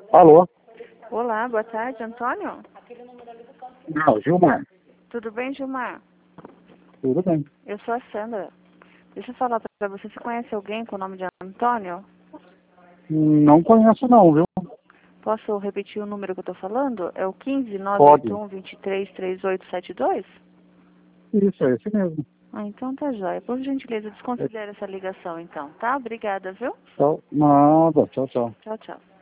Alô? Olá, boa tarde, Antônio. Não, Gilmar. Tudo bem, Gilmar? Tudo bem. Eu sou a Sandra. Deixa eu falar pra você, você conhece alguém com o nome de Antônio? Não conheço não, viu? Posso repetir o número que eu tô falando? É o Pode. 15-981-23-3872? Isso, é esse mesmo. Ah, então tá jóia. Por gentileza, desconsidere essa ligação então, tá? Obrigada, viu? Tchau. Nada, tchau, tchau. Tchau, tchau.